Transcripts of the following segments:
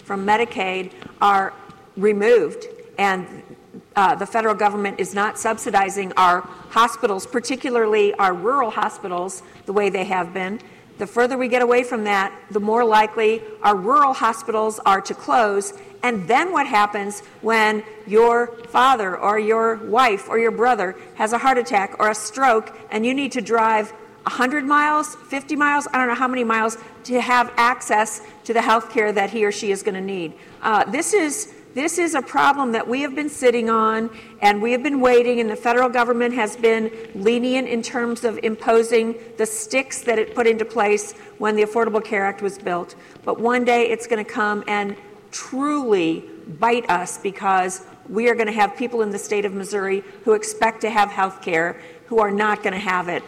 from Medicaid are removed, and the federal government is not subsidizing our hospitals, particularly our rural hospitals, the way they have been. The further we get away from that, the more likely our rural hospitals are to close. And then what happens when your father or your wife or your brother has a heart attack or a stroke and you need to drive 100 miles, 50 miles, I don't know how many miles, to have access to the health care that he or she is going to need. This is a problem that we have been sitting on, and we have been waiting, and the federal government has been lenient in terms of imposing the sticks that it put into place when the Affordable Care Act was built. But one day it's going to come and truly bite us, because we are going to have people in the state of Missouri who expect to have health care who are not going to have it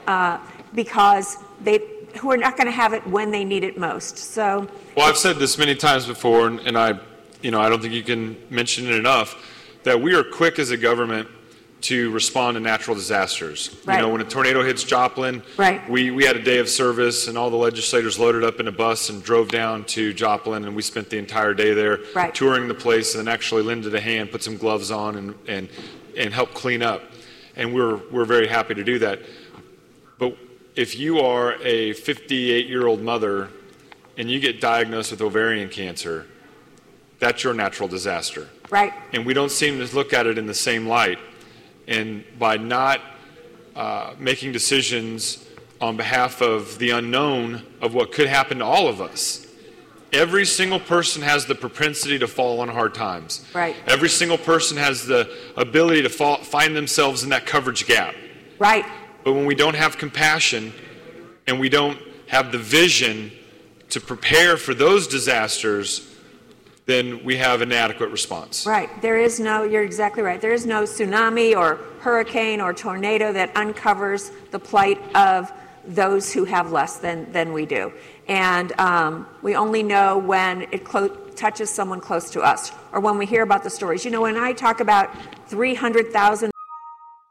who are not going to have it when they need it most. So, well, I've said this many times before, and I don't think you can mention it enough, that we are quick as a government to respond to natural disasters. Right. When a tornado hits Joplin, right. we had a day of service, and all the legislators loaded up in a bus and drove down to Joplin, and we spent the entire day there right. touring the place, and actually lended a hand, put some gloves on, and helped clean up. And we're very happy to do that. But if you are a 58-year-old mother and you get diagnosed with ovarian cancer, that's your natural disaster. Right. And we don't seem to look at it in the same light. And by not making decisions on behalf of the unknown of what could happen to all of us, every single person has the propensity to fall on hard times. Right. Every single person has the ability to find themselves in that coverage gap. Right. But when we don't have compassion and we don't have the vision to prepare for those disasters, then we have an inadequate response. Right. You're exactly right. There is no tsunami or hurricane or tornado that uncovers the plight of those who have less than we do. And we only know when it touches someone close to us, or when we hear about the stories. When I talk about 300,000